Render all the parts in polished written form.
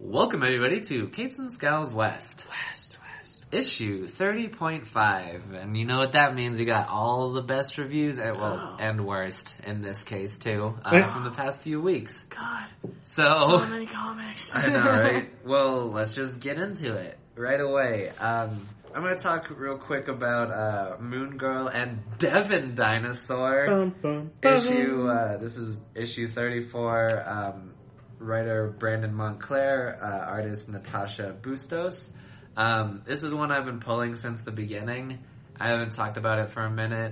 Welcome everybody to Capes and Scowls West. Issue 30.5. And you know what that means? We got all the best reviews, and worst in this case too, from the past few weeks. God. So many comics. I know, right? Well, let's just get into it right away. I'm going to talk real quick about Moon Girl and Devon Dinosaur. This is issue 34. Writer Brandon Montclair, artist Natasha Bustos. This is one I've been pulling since the beginning. I haven't talked about it for a minute,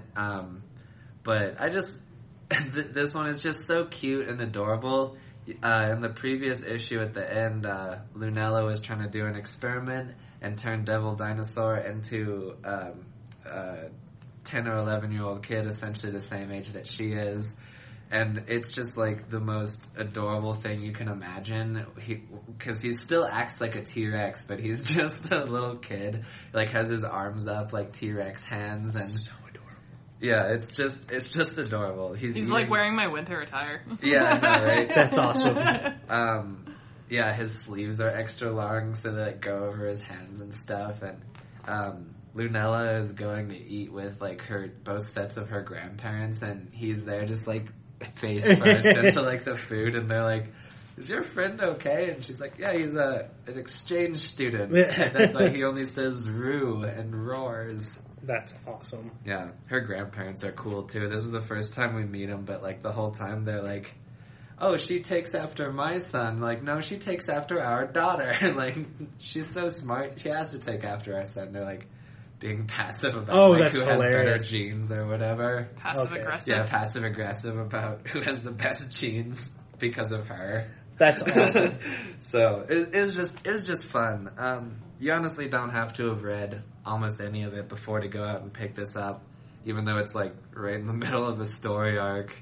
but I just this one is just so cute and adorable. In the previous issue at the end, Lunella was trying to do an experiment and turn Devil Dinosaur into a 10 or 11-year-old kid, essentially the same age that she is. And it's just, like, the most adorable thing you can imagine. Because he still acts like a T-Rex, but he's just a little kid. Like, has his arms up like T-Rex hands. And so adorable. Yeah, it's just adorable. He's like wearing my winter attire. Yeah, I know, right? That's awesome. Yeah, his sleeves are extra long so they, like, go over his hands and stuff. And, Lunella is going to eat with, like, both sets of her grandparents, and he's there just, like, face first into like the food, and they're like, "Is your friend okay?" And she's like, "Yeah, he's an exchange student." And that's why he only says "roo" and roars. That's awesome. Yeah, her grandparents are cool too. This is the first time we meet them, but like the whole time they're like, "Oh, she takes after my son." Like, no, she takes after our daughter. Like, she's so smart. She has to take after our son. They're like being passive about that's who hilarious. has better genes or whatever. Passive aggressive. Yeah, passive aggressive about who has the best genes because of her. That's awesome. So it was just fun. You honestly don't have to have read almost any of it before to go out and pick this up, even though it's like right in the middle of a story arc.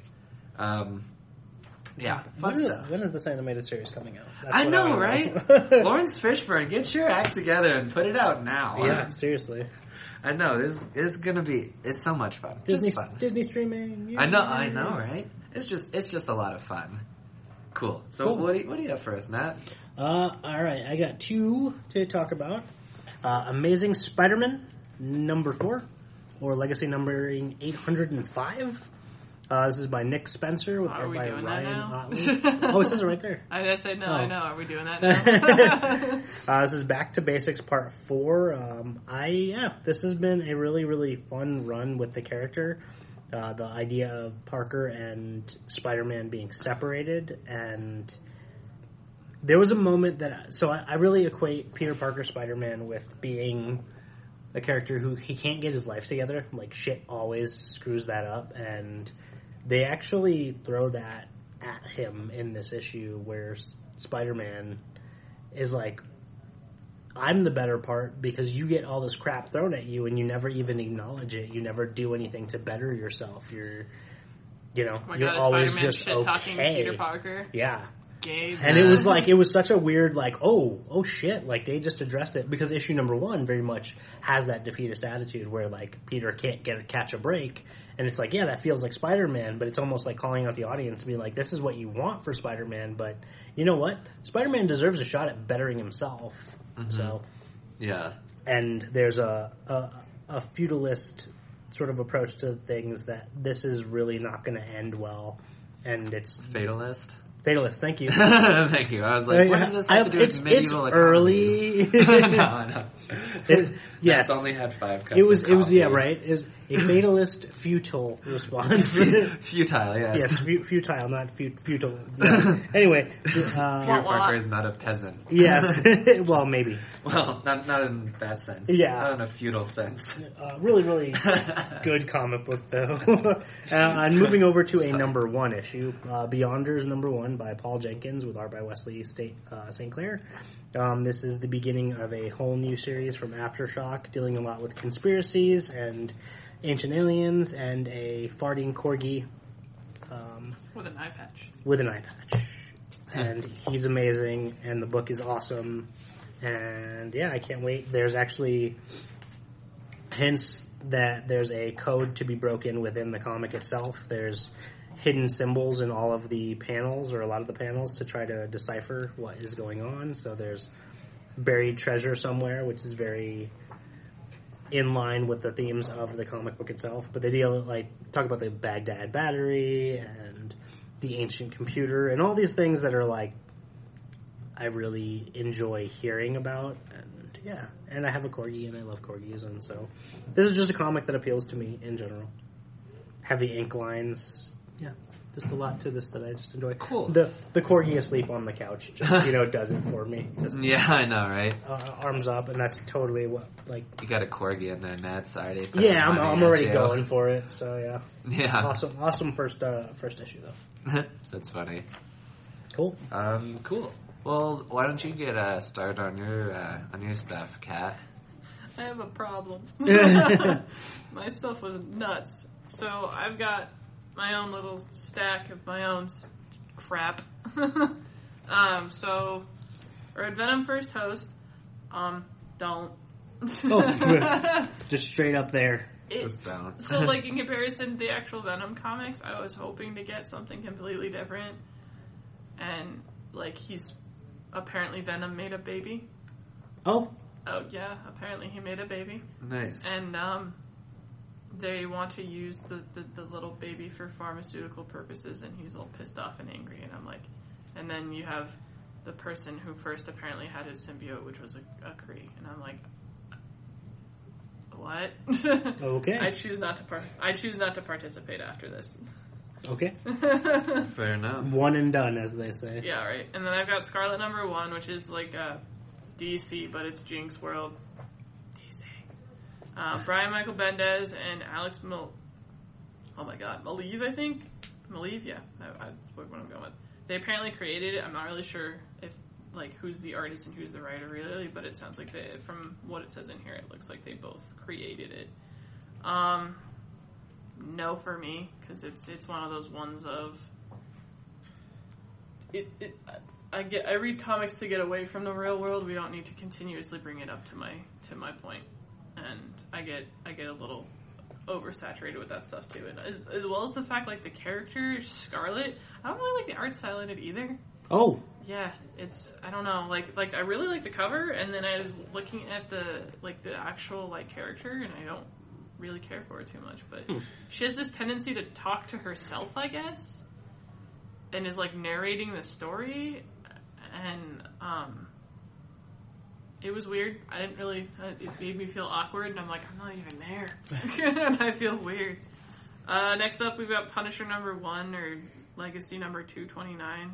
Yeah, fun stuff. When is this animated series coming out? I know, right? Lawrence Fishburne, get your act together and put it out now. Yeah, seriously. I know, this is gonna be, it's so much fun. Disney streaming. Yeah. I know, right? It's just a lot of fun. Cool. So Cool. What do you have for us, Matt? Alright, I got two to talk about. Amazing Spider-Man, number 4, or Legacy numbering 805. This is by Nick Spencer with Are we by doing Ryan that now? Otley. Oh, it says it right there. I said no, Oh. I know. Are we doing that now? This is Back to Basics Part 4. This has been a really, really fun run with the character. The idea of Parker and Spider-Man being separated, and there was a moment that... So I really equate Peter Parker Spider-Man with being a character who he can't get his life together. Like, shit always screws that up, and they actually throw that at him in this issue where Spider-Man is like, I'm the better part because you get all this crap thrown at you and you never even acknowledge it. You never do anything to better yourself. You're always Spider-Man just shit talking okay. Peter Parker. Yeah. Gabe. And it was such a weird, like, oh shit, like, they just addressed it, because issue number 1 very much has that defeatist attitude where, like, Peter can't catch a break, and it's like, yeah, that feels like Spider-Man, but it's almost like calling out the audience to be like, this is what you want for Spider-Man, but you know what? Spider-Man deserves a shot at bettering himself, so. Yeah. And there's a feudalist sort of approach to things that this is really not going to end well, and it's... Fatalist, thank you. Thank you. I was like, what does this have to do with medieval economies? It's early. No. Yes. It's only had 5 cups It was, of yeah, coffee. right? It was a fatalist, futile response. Futile, yes. Yes, futile, not futile. Yeah. Anyway. Peter Parker is not a peasant. Yes. Well, maybe. Well, not in that sense. Yeah. Not in a feudal sense. Really, really good comic book, though. And moving over to a number 1 issue, Beyonders number 1 by Paul Jenkins with art by Wesley St. Clair. This is the beginning of a whole new series from Aftershock, dealing a lot with conspiracies and ancient aliens and a farting corgi. With an eye patch. With an eye patch. And he's amazing, and the book is awesome. And yeah, I can't wait. There's actually hints that there's a code to be broken within the comic itself. There's hidden symbols in all of the panels, or a lot of the panels, to try to decipher what is going on. So there's buried treasure somewhere, which is very in line with the themes of the comic book itself. But they talk about the Baghdad battery and the ancient computer and all these things that are like, I really enjoy hearing about. And yeah, and I have a corgi and I love corgis, and so this is just a comic that appeals to me in general. Heavy ink lines. Yeah, just a lot to this that I just enjoy. Cool. The corgi asleep on the couch just, does it for me. Just, yeah, I know, right? Arms up, and that's totally what, like... You got a corgi in there, Matt's already... Yeah, I'm already going for it, so yeah. Yeah. Awesome first issue, though. That's funny. Cool. Cool. Well, why don't you get a start on your stuff, Kat? I have a problem. My stuff was nuts. So I've got my own little stack of my own crap. So Red Venom first host. Don't. Just straight up there. Just don't. So, like, in comparison to the actual Venom comics, I was hoping to get something completely different. And, like, apparently Venom made a baby. Oh, yeah, apparently he made a baby. Nice. And, they want to use the little baby for pharmaceutical purposes, and he's all pissed off and angry, and I'm like... And then you have the person who first apparently had his symbiote, which was a Kree, and I'm like... What? Okay. I choose not to participate after this. Okay. Fair enough. One and done, as they say. Yeah, right. And then I've got Scarlet #1, which is like DC, but it's Jinx World. DC. Brian Michael Bendis and Alex Maleev, I think? Maleev, yeah. That's what I'm going with. They apparently created it. I'm not really sure if who's the artist and who's the writer really, but it sounds like from what it says in here, it looks like they both created it. No for me, because it's one of those ones of I read comics to get away from the real world. We don't need to continuously bring it up to my point, and I get a little oversaturated with that stuff too, and as well as the fact the character Scarlet, I don't really like the art style in it either. Oh. Yeah, I don't know, I really like the cover, and then I was looking at the actual character, and I don't really care for her too much, but she has this tendency to talk to herself, I guess, and is narrating the story, and it was weird. I didn't really, it made me feel awkward, and I'm like, I'm not even there, and I feel weird. Next up, we've got Punisher #1, or Legacy #229.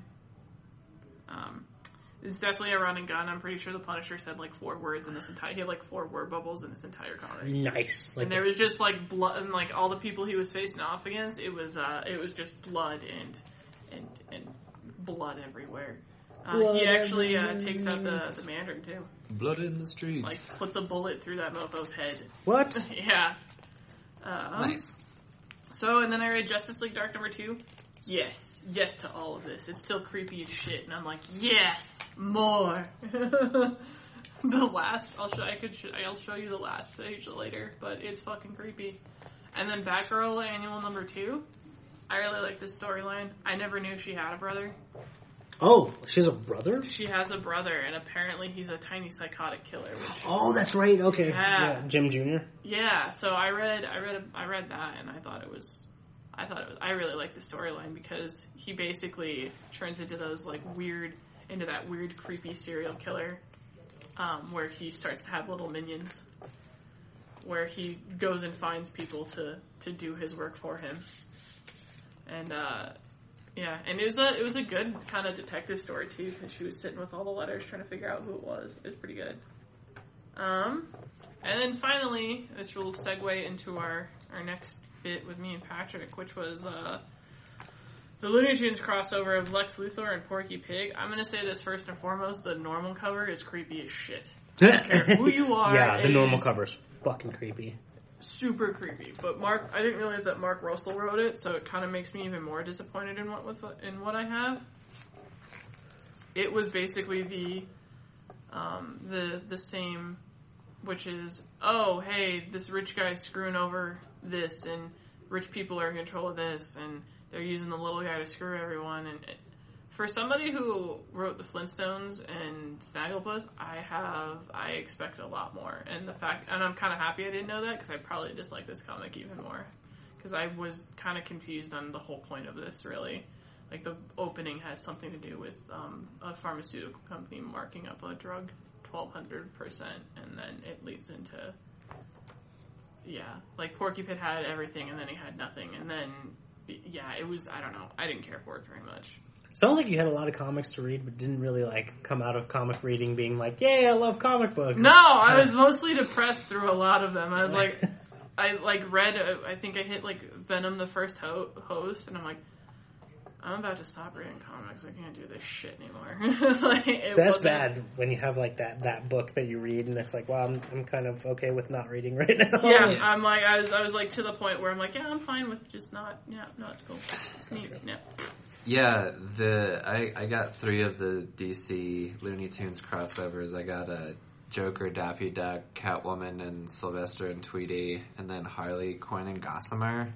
It's definitely a run and gun. I'm pretty sure the Punisher said 4 words in this entire... He had 4 word bubbles in this entire comic. Nice. And there was just blood, and all the people he was facing off against, it was just blood and blood everywhere. He actually takes out the Mandarin too. Blood in the streets. Puts a bullet through that mofo's head. What? Yeah. Nice. So, and then I read Justice League Dark #2. Yes to all of this. It's still creepy as shit, and I'm like, yes, more. The last, I'll show you the last page later, but it's fucking creepy. And then Batgirl Annual #2. I really like this storyline. I never knew she had a brother. Oh, she has a brother? She has a brother, and apparently he's a tiny psychotic killer. Oh, that's right. Okay. Yeah. Jim Jr. Yeah. So I read that, and I really like the storyline because he basically turns into that weird, creepy serial killer, where he starts to have little minions, where he goes and finds people to do his work for him, and yeah, and it was a good kind of detective story too, because she was sitting with all the letters trying to figure out who it was. It was pretty good. And then finally, which will segue into our next bit with me and Patrick, which was the Looney Tunes crossover of Lex Luthor and Porky Pig. I'm going to say this first and foremost: the normal cover is creepy as shit. I don't care who you are. Yeah, the normal cover is fucking creepy. Super creepy. But I didn't realize that Mark Russell wrote it, so it kind of makes me even more disappointed in what I have. It was basically the same, which is, oh, hey, this rich guy's screwing over this, and rich people are in control of this, and they're using the little guy to screw everyone. And for somebody who wrote the Flintstones and Snagglepuss, I expect a lot more. And I'm kind of happy I didn't know that, because I probably dislike this comic even more. Because I was kind of confused on the whole point of this, really. Like, the opening has something to do with a pharmaceutical company marking up a drug 1,200%, and then it leads into, like, Porky Pig had everything, and then he had nothing, and then, it was, I don't know, I didn't care for it very much. Sounds like you had a lot of comics to read, but didn't really, like, come out of comic reading being like, yay, I love comic books. No, I was mostly depressed through a lot of them. I was like, I think I hit, like, Venom the First Host, and I'm like, I'm about to stop reading comics. I can't do this shit anymore. That's bad when you have like that book that you read, and it's like, well, I'm kind of okay with not reading right now. Yeah, I'm like, I was like to the point where I'm like, yeah, I'm fine with just not. Yeah, no, it's cool. It's neat. Yeah. Yeah, I got 3 of the DC Looney Tunes crossovers. I got a Joker, Daffy Duck, Catwoman, and Sylvester and Tweety, and then Harley Quinn and Gossamer,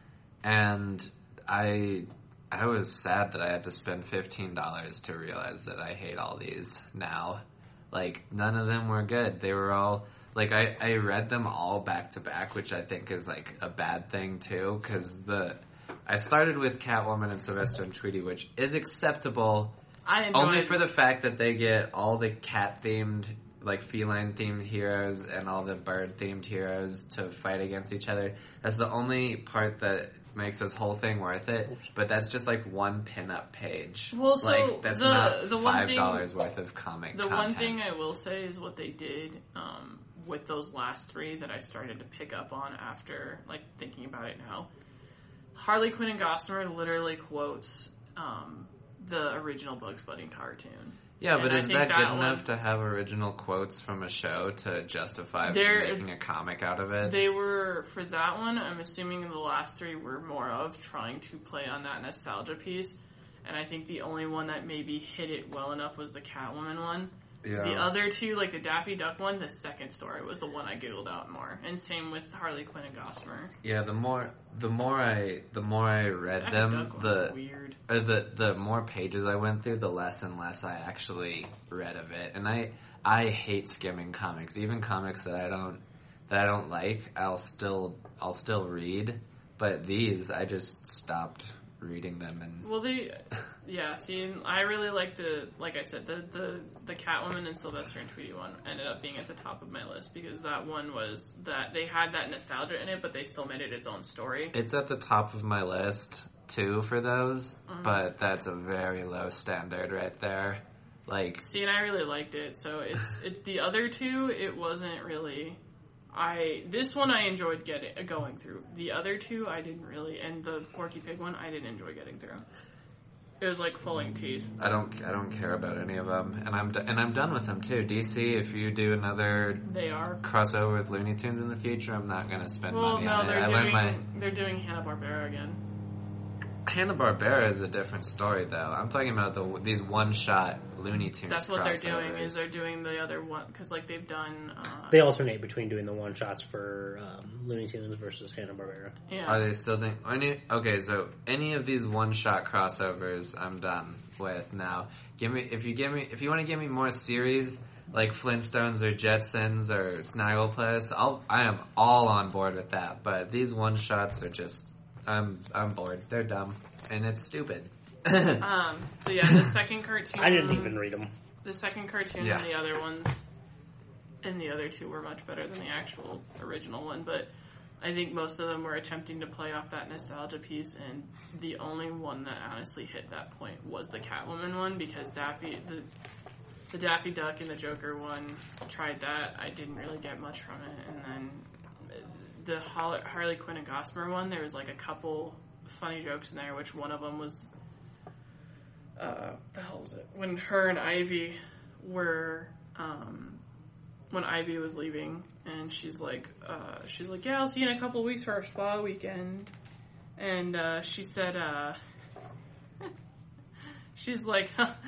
and I was sad that I had to spend $15 to realize that I hate all these now. Like, none of them were good. They were all, like, I read them all back to back, which I think is, like, a bad thing, too, because I started with Catwoman and Sylvester and Tweety, which is acceptable. I enjoyed only for the fact that they get all the cat-themed, like, feline-themed heroes and all the bird-themed heroes to fight against each other. That's the only part that makes this whole thing worth it, but that's just like one pinup page. Well, so like, that's not $5 worth of comic content. One thing I will say is what they did with those last 3 that I started to pick up on after, like, thinking about it now. Harley Quinn and Gossamer literally quotes the original Bugs Bunny cartoon. Yeah, but is that good enough to have original quotes from a show to justify making a comic out of it? They were, for that one, I'm assuming the last 3 were more of trying to play on that nostalgia piece. And I think the only one that maybe hit it well enough was the Catwoman one. Yeah. The other 2, like the Daffy Duck one, the second story was the one I googled out more. And same with Harley Quinn and Gossamer. Yeah, the more I read them, the more pages I went through, the less and less I actually read of it. And I hate skimming comics, even comics that I don't like. I'll still read, but these I just stopped reading them. And I really like like I said, the Catwoman and Sylvester and Tweety one ended up being at the top of my list, because that one was that they had that nostalgia in it, but they still made it its own story. It's at the top of my list too for those, but that's a very low standard right there. Like, see, and I really liked it, so it's the other 2, it wasn't really. This one I enjoyed going through. The other 2 I didn't really, and the Porky Pig one I didn't enjoy getting through. It was like pulling teeth. I don't care about any of them, and I'm done with them too. DC, if you do another crossover with Looney Tunes in the future, I'm not going to spend money on it. They're doing Hanna-Barbera again. Hanna-Barbera is a different story, though. I'm talking about these one-shot Looney Tunes. That's what they're doing. Is they're doing the other one, because like they've done. They alternate between doing the one-shots for Looney Tunes versus Hanna-Barbera. Yeah. Are they still doing? Okay, so any of these one-shot crossovers, I'm done with now. If you want to give me more series like Flintstones or Jetsons or Snagglepuss, I am all on board with that. But these one-shots are just. I'm bored. They're dumb. And it's stupid. So yeah, the second cartoon... I didn't even read them. The second cartoon and the other ones, and the other 2 were much better than the actual original one, but I think most of them were attempting to play off that nostalgia piece, and the only one that honestly hit that point was the Catwoman one, because the Daffy Duck and the Joker one, tried that. I didn't really get much from it, and then the Harley Quinn and Gossamer one, there was like a couple funny jokes in there, which one of them was, the hell was it? When her and Ivy were, when Ivy was leaving, and she's like, yeah, I'll see you in a couple of weeks for our spa weekend, and she said, she's like,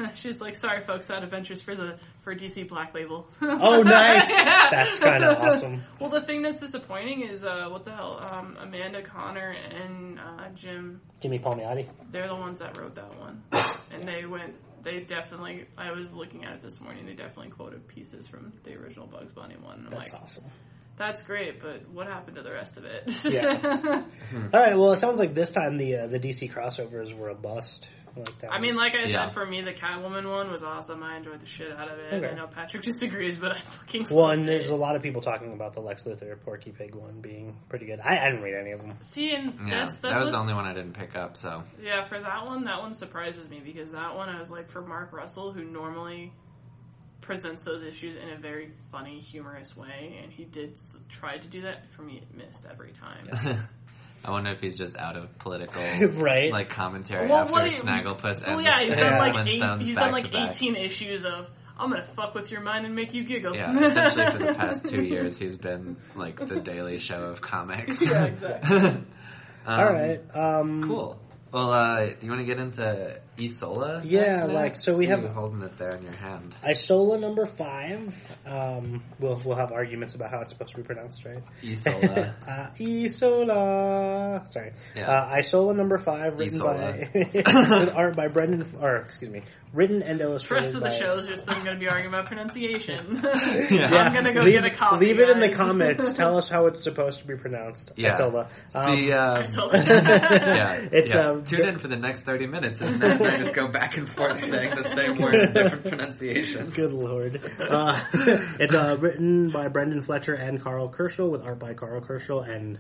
She's like, sorry, folks, that Adventures for DC Black Label. Oh, nice. Yeah. That's kind of awesome. Well, the thing that's disappointing is, what the hell, Amanda Connor and Jimmy Palmiotti. they're the ones that wrote that one. And they definitely, I was looking at it this morning, they definitely quoted pieces from the original Bugs Bunny one. And I'm That's like, awesome. that's great, but what happened to the rest of it? Yeah. All right, well, it sounds like this time the DC crossovers were a bust. I mean, like I said, for me, the Catwoman one was awesome. I enjoyed the shit out of it. Okay. I know Patrick disagrees, but I fucking Well, loved and there's it. a lot of people talking about the Lex Luthor Porky Pig one being pretty good. I didn't read any of them. See, and that's that was what, the only one I didn't pick up, so. Yeah, for that one surprises me, because that one I was like, for Mark Russell, who normally presents those issues in a very funny, humorous way, and he did try to do that. For me, it missed every time. I wonder if he's just out of political Right. like commentary Well, after Snagglepuss and yeah, he's done like Flintstones he's back done like to back. 18 issues of I'm gonna fuck with your mind and make you giggle. Yeah, essentially for the past 2 years he's been like the Daily Show of comics. Yeah, exactly. All right. Cool. Well, do you want to get into Isola? Yeah, next? so we have you holding it there in your hand. Isola number 5. We'll have arguments about how it's supposed to be pronounced, right? Isola. Isola. Sorry. Yeah. Isola number 5, written Isola. with art by written and The illustrated rest of the by... show is just them gonna be arguing about pronunciation. Yeah. I'm gonna go get a copy. Leave it in the guys. comments. Tell us how it's supposed to be pronounced. Yeah. Isola. See, Isola. It's tune in for the next 30 minutes and then I just go back and forth saying the same word in different pronunciations. Good lord. It's written by Brendan Fletcher and Carl Kerschel, with art by Carl Kerschel and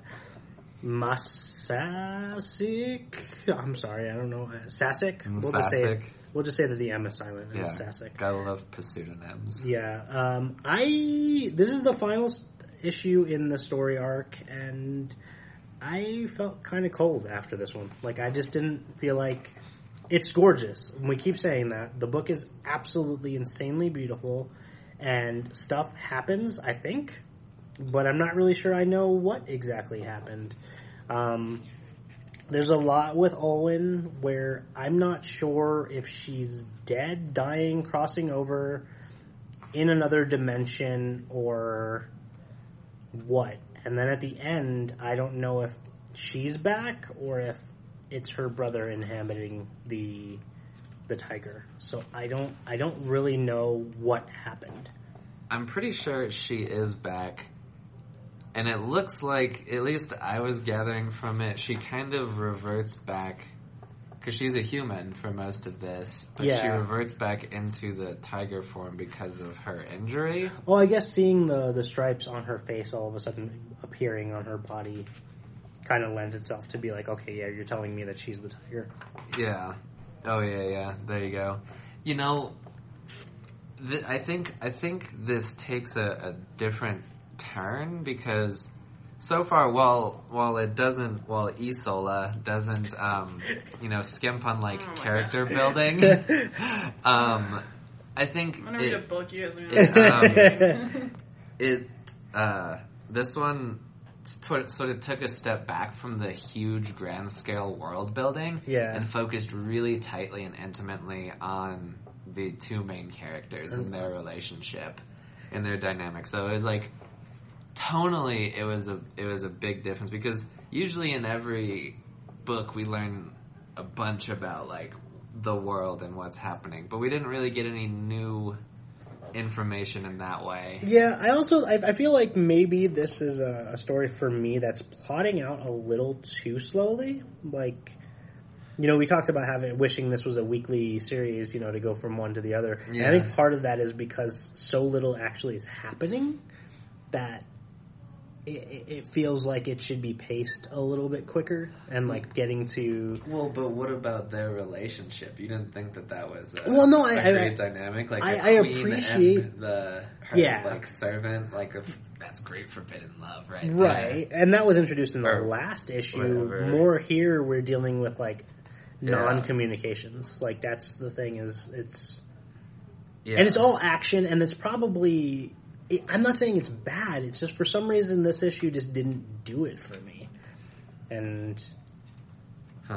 Masasik. I'm sorry, I don't know. Sasik? We'll just say that the M is silent and it's Sasik. Gotta love pseudonyms. Yeah. This is the final issue in the story arc, and I felt kind of cold after this one. Like, I just didn't feel like... It's gorgeous. And we keep saying that. The book is absolutely insanely beautiful, and stuff happens, I think, but I'm not really sure I know what exactly happened. There's a lot with Olwen where I'm not sure if she's dead, dying, crossing over in another dimension, or what. And then at the end, I don't know if she's back or if it's her brother inhabiting the tiger. So I don't really know what happened. I'm pretty sure she is back. And it looks like, at least I was gathering from it, she kind of reverts back, because she's a human for most of this, but she reverts back into the tiger form because of her injury. Well, I guess seeing the stripes on her face all of a sudden appearing on her body kind of lends itself to be like, okay, yeah, you're telling me that she's the tiger. Yeah. Oh, yeah, there you go. You know, I think this takes a different turn, because so far, while Isola doesn't skimp on like character building, I think I'm gonna read a book. You guys this one sort of took a step back from the huge grand scale world building and focused really tightly and intimately on the two main characters and their relationship and their dynamic. So it was like, tonally it was a big difference, because usually in every book we learn a bunch about like the world and what's happening, but we didn't really get any new information in that way. Yeah, I feel like maybe this is a story for me that's plotting out a little too slowly. Like, you know, we talked about wishing this was a weekly series, you know, to go from one to the other. Yeah. And I think part of that is because so little actually is happening that it feels like it should be paced a little bit quicker and like getting to... Well, but what about their relationship? You didn't think that was a great dynamic? Like I appreciate and her yeah. like servant, like that's great forbidden love, right? Right, and that was introduced in the last issue. Whatever. More here, we're dealing with like non-communications. Like that's the thing is it's... Yeah. And it's all action, and it's probably... I'm not saying it's bad. It's just for some reason this issue just didn't do it for me. And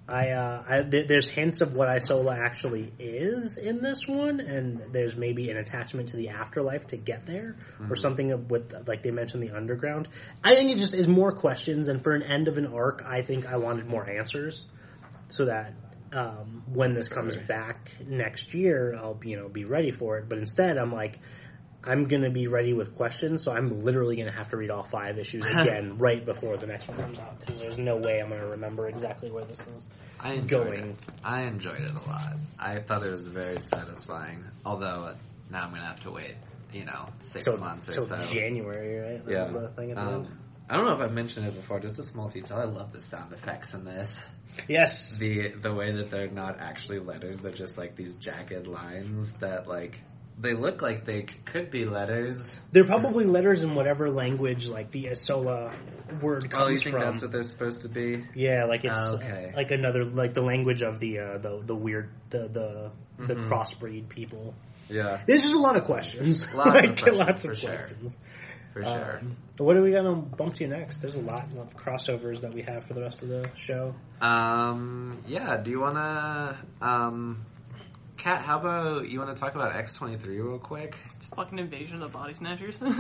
There's hints of what Isola actually is in this one, and there's maybe an attachment to the afterlife to get there, or something with, like they mentioned, the underground. I think it just is more questions, and for an end of an arc, I think I wanted more answers, so that when this comes back next year, I'll be ready for it. But instead, I'm like, I'm going to be ready with questions, so I'm literally going to have to read all 5 issues again right before the next one comes out, because there's no way I'm going to remember exactly where this is going. I enjoyed it a lot. I thought it was very satisfying, although now I'm going to have to wait, 6 months or so. January, right? That was the thing at the end. I don't know if I've mentioned it before, just a small detail. I love the sound effects in this. Yes. The way that they're not actually letters, they're just like these jagged lines that like... They look like they could be letters. They're probably letters in whatever language, like the Isola word comes from. Oh, you think that's what they're supposed to be? Yeah, like it's like another, like the language of the weird, the crossbreed people. Yeah. There's just a lot of questions. Lots of questions. For sure. What are we going to bump to next? There's a lot of crossovers that we have for the rest of the show. Yeah, do you want to... Kat, how about you want to talk about X-23 real quick? It's fucking Invasion of the Body Snatchers. Yeah,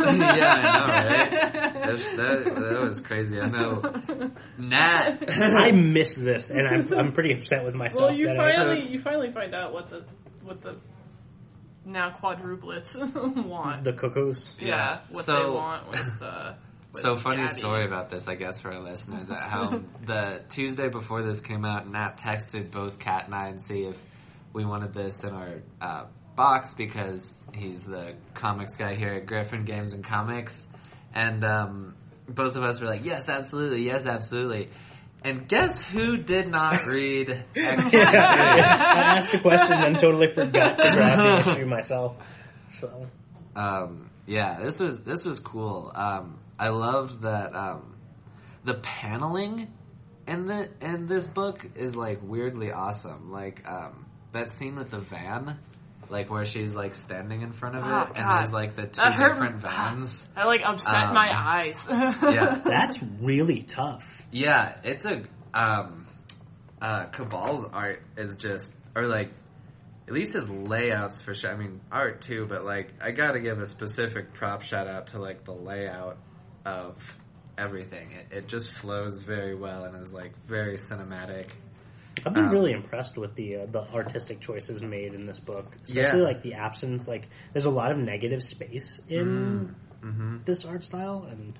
I know, right? That was crazy. I know. Nat, I missed this, and I'm pretty upset with myself. Well, you finally find out what the now quadruplets want. The cuckoos. Yeah, what they want with. So funny Gabby. Story about this, I guess, for our listeners. At home, the Tuesday before this came out, Nat texted both Kat and I and see if we wanted this in our box because he's the comics guy here at Griffin Games and Comics. And both of us were like, yes, absolutely. And guess who did not read X-23? I asked a question and totally forgot to grab the issue myself. So, yeah, this was cool. I loved that the paneling in this book is like weirdly awesome. Like that scene with the van, like where she's like standing in front of it, and there's like the 2 different vans. That like upset my eyes. Yeah, that's really tough. Yeah, it's Cabal's art is just, or like at least his layouts for sure. I mean, art too, but like I gotta give a specific prop shout out to like the layout of everything. It just flows very well and is like very cinematic. I've been really impressed with the artistic choices made in this book, especially like the absence. Like, there's a lot of negative space in this art style, and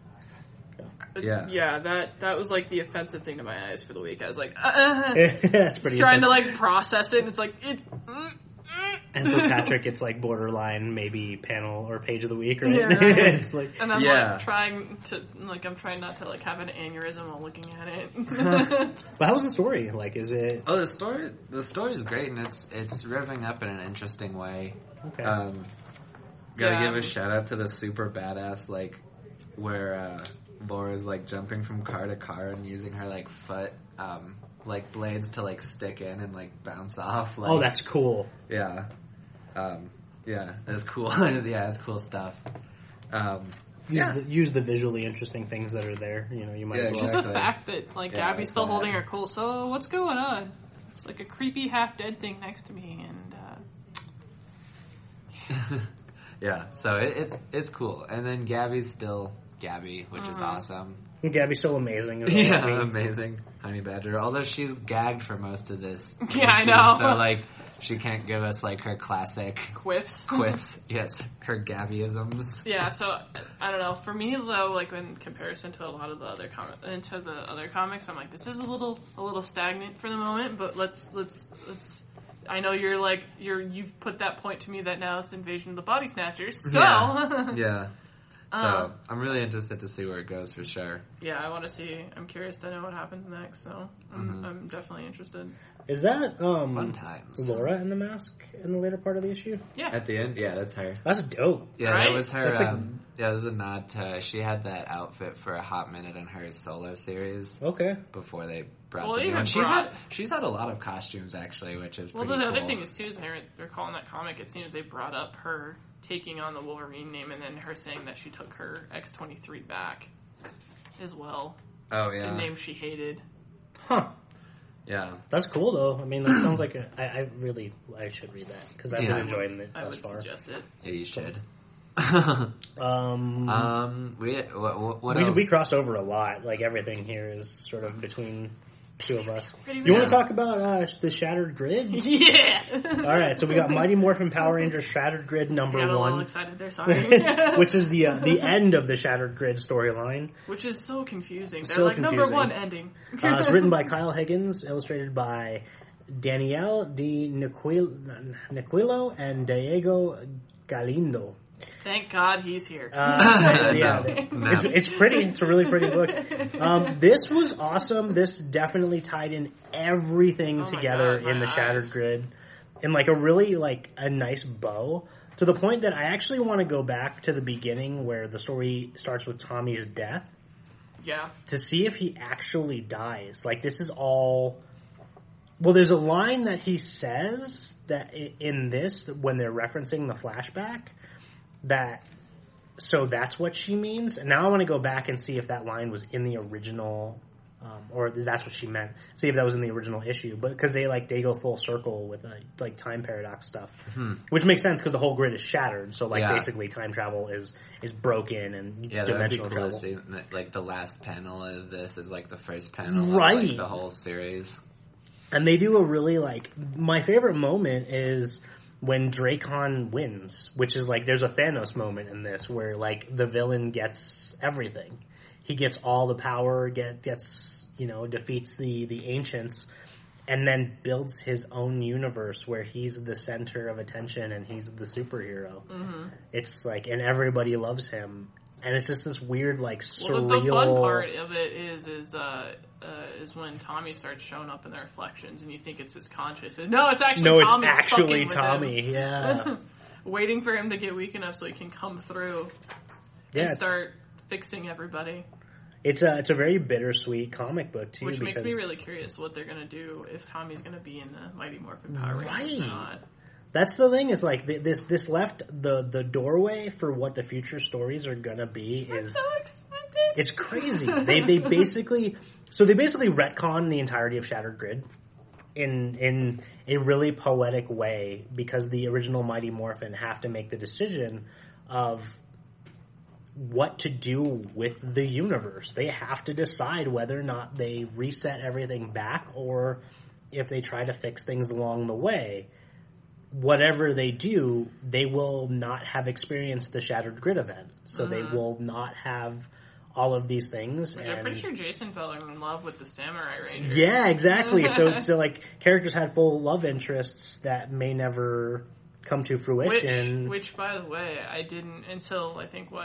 that was like the offensive thing to my eyes for the week. I was like, that's pretty. Trying to like process it, and it's like it. And for Patrick, it's like borderline maybe panel or page of the week, right? Yeah. It's like, and I'm like trying not to like have an aneurysm while looking at it. But how's the story? Like, is it? Oh, the story is great, and it's revving up in an interesting way. Okay. Gotta give a shout out to the super badass, like where Laura's like jumping from car to car and using her like foot like blades to like stick in and like bounce off. Like, oh, that's cool. Yeah. Yeah, it's cool. Yeah, it's cool stuff. Use the visually interesting things that are there. You might as well. Just the fact that like Gabby's still holding her cool. So what's going on? It's like a creepy half dead thing next to me, and yeah. So it's cool, and then Gabby's still Gabby, which is awesome. Gabby's still amazing. Yeah, amazing. Honey Badger. Although she's gagged for most of this. Yeah, I know. So, like, she can't give us, like, her classic... Quips. Yes. Her Gabbyisms. Yeah, so, I don't know. For me, though, like, in comparison to a lot of the other comics, I'm like, this is a little stagnant for the moment, but let's I know you've put that point to me that now it's Invasion of the Body Snatchers, so... Yeah. So, I'm really interested to see where it goes for sure. Yeah, I want to see. I'm curious to know what happens next, so I'm definitely interested. Is that fun times. Laura in the mask in the later part of the issue? Yeah. At the end? Yeah, that's her. That's dope. Yeah, right? that was her. That's yeah, it was a nod to... She had that outfit for a hot minute in her solo series. Okay. Before they brought the new one. She's had a lot of costumes, actually, which is pretty cool. Well, the other thing is, too, is they're calling that comic, it seems they brought up her taking on the Wolverine name and then her saying that she took her X-23 back as well. Oh, yeah. The name she hated. Huh. Yeah. That's cool, though. I mean, that sounds like I should read that, because I've been enjoying it I thus would far. suggest it. Yeah, you should. What else? We cross over a lot. Like, everything here is sort of between two of us. Pretty You want much. to talk about the Shattered Grid? Yeah! Alright, so we got Mighty Morphin Power Rangers Shattered Grid number I got a little 1. excited there, sorry. Which is the end of the Shattered Grid storyline. Which is so confusing. They're Still like, confusing. number 1 ending. It's written by Kyle Higgins, illustrated by Danielle Di Niquilo and Diego Galindo. Thank God he's here. It's pretty. It's a really pretty book. This was awesome. This definitely tied in everything together in the Shattered Grid in like a really like a nice bow, to the point that I actually want to go back to the beginning where the story starts with Tommy's death. Yeah. To see if he actually dies. Like, this is all... Well, there's a line that he says that in this, when they're referencing the flashback, that... So that's what she means. And now I want to go back and see if that line was in the original... or that's what she meant. See if that was in the original issue. But because they go full circle with like time paradox stuff, which makes sense because the whole grid is shattered. So basically time travel is broken and dimensional travel. To see, like the last panel of this is like the first panel of like, the whole series. And they do a really my favorite moment is when Dracon wins, which is like there's a Thanos moment in this where like the villain gets everything. He gets all the power, gets defeats the ancients, and then builds his own universe where he's the center of attention and he's the superhero. Mm-hmm. It's like, and everybody loves him, and it's just this weird surreal. Well, the fun part of it is when Tommy starts showing up in the reflections, and you think it's his consciousness. No, it's actually Tommy. It's actually Tommy. Yeah, waiting for him to get weak enough so he can come through and start fixing everybody. It's a very bittersweet comic book too, which makes me really curious what they're gonna do if Tommy's gonna be in the Mighty Morphin Power Rangers or not. That's the thing, is like this left the doorway for what the future stories are gonna be. I'm so excited. It's crazy. they basically retcon the entirety of Shattered Grid in a really poetic way, because the original Mighty Morphin have to make the decision of what to do with the universe. They have to decide whether or not they reset everything back or if they try to fix things along the way. Whatever they do, they will not have experienced the Shattered Grid event. So they will not have all of these things. Which I'm pretty sure Jason fell in love with the Samurai Ranger. Yeah, exactly. so characters had full love interests that may never come to fruition. Which by the way, I didn't until I think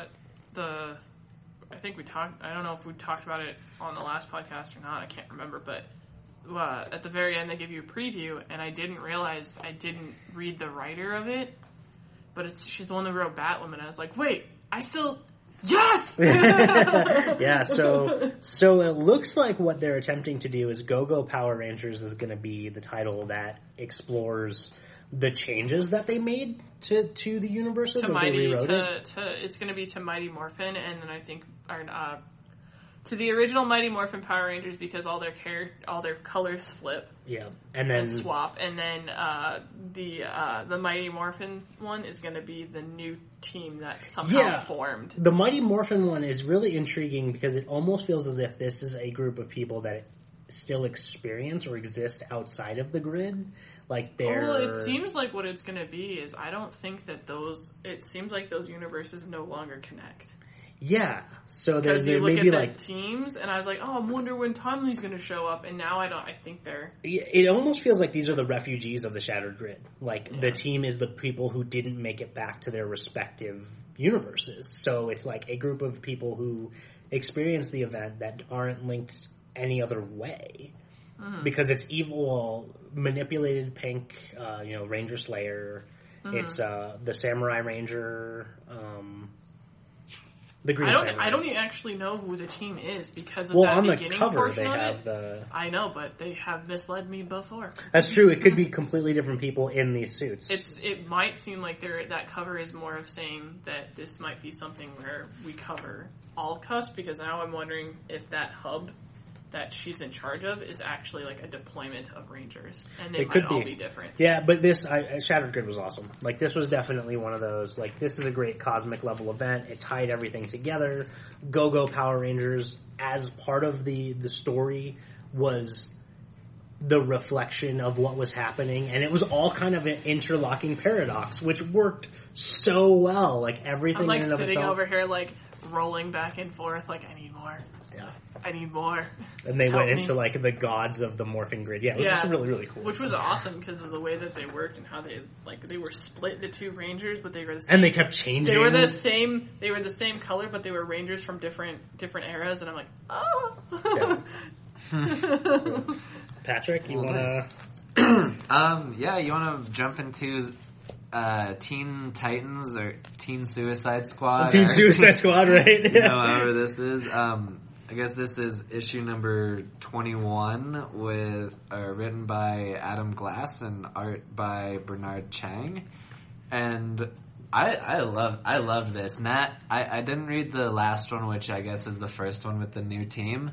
we talked. I don't know if we talked about it on the last podcast or not. I can't remember, but at the very end they give you a preview, and I didn't realize I didn't read the writer of it. But she's the one that wrote Batwoman. I was like, wait, I still yes. Yeah. So it looks like what they're attempting to do is Go-Go Power Rangers is going to be the title that explores the changes that they made to the universes as they rewrote it. It's going to be to Mighty Morphin, and then I think to the original Mighty Morphin Power Rangers, because all their colors flip. Yeah, and then swap, and then the Mighty Morphin one is going to be the new team that somehow formed. The Mighty Morphin one is really intriguing because it almost feels as if this is a group of people that still experience or exist outside of the grid. Well, it seems like what it's going to be is I don't think that it seems like those universes no longer connect. Yeah, so because you look at the teams, and I was like, I wonder when Tommy's going to show up, and now I think they're... It almost feels like these are the refugees of the Shattered Grid. The team is the people who didn't make it back to their respective universes. So it's like a group of people who experienced the event that aren't linked any other way. Mm-hmm. Because it's evil, manipulated Pink, Ranger Slayer. Mm-hmm. It's the Samurai Ranger, the Green Family. I don't actually know who the team is because of that beginning cover portion they of have it. the. I know, but they have misled me before. That's true. It could be completely different people in these suits. It might seem like that cover is more of saying that this might be something where we cover all Cusp, because now I'm wondering if that hub that she's in charge of is actually like a deployment of Rangers, and they It might could all be. be different. Yeah, but this Shattered Grid was awesome. Like, this was definitely one of those, like, this is a great cosmic level event. It tied everything together. Go-Go Power Rangers, as part of the story, was the reflection of what was happening, and it was all kind of an interlocking paradox, which worked so well. Like, everything I'm like in and of sitting itself. over here, like rolling back and forth, like I need more. Yeah. I need more. And they Help went me. into, like, the gods of the morphing grid. Yeah, it was really, really cool. Which was awesome because of the way that they worked and how they were split into two Rangers, but they were the same. And they kept changing. They were the same. They were the same color, but they were Rangers from different eras. And I'm like, oh. Yeah. Patrick, you Well, want to... Yeah, you want to jump into Teen Titans or Teen Suicide Squad? Teen Suicide Squad, right? You know, however this is. I guess this is issue number 21 with written by Adam Glass and art by Bernard Chang. And I love this. Nat, I didn't read the last one, which I guess is the first one with the new team.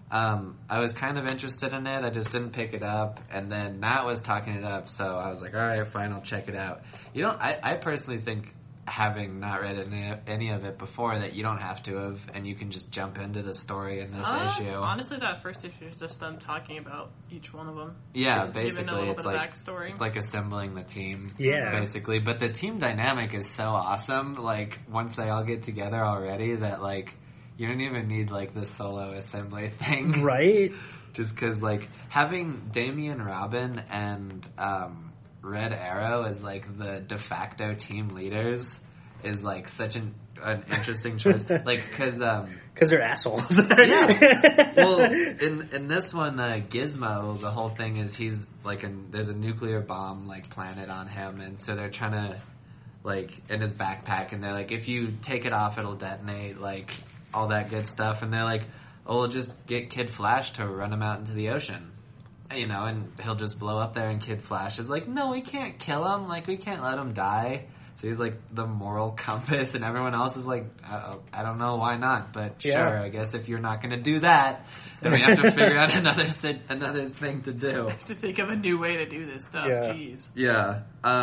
I was kind of interested in it. I just didn't pick it up, and then Nat was talking it up, so I was like, all right, fine, I'll check it out. I personally think, having not read any of it before, that you don't have to have, and you can just jump into the story in this issue. Honestly, that first issue is just them talking about each one of them. Yeah, Giving a basically, little it's bit like of backstory. it's like assembling the team. Yeah. Basically, but the team dynamic is so awesome. Like, once they all get together already, that like you don't even need like the solo assembly thing, Right? Just because like having Damian Robin and Red Arrow as like the de facto team leaders is like such an interesting choice. Like, because they're assholes. yeah. Well, in this one, Gizmo, the whole thing is he's like there's a nuclear bomb like planted on him, and so they're trying to like in his backpack, and they're like, if you take it off, it'll detonate, like all that good stuff, and they're like, oh, we'll just get Kid Flash to run him out into the ocean. You know, and he'll just blow up there, and Kid Flash is like, no, we can't kill him, like we can't let him die. So he's like the moral compass, and everyone else is like, I don't know, why not? But sure, I guess if you're not going to do that, then we have to figure out another thing to do. To think of a new way to do this stuff. Yeah. Jeez. Yeah.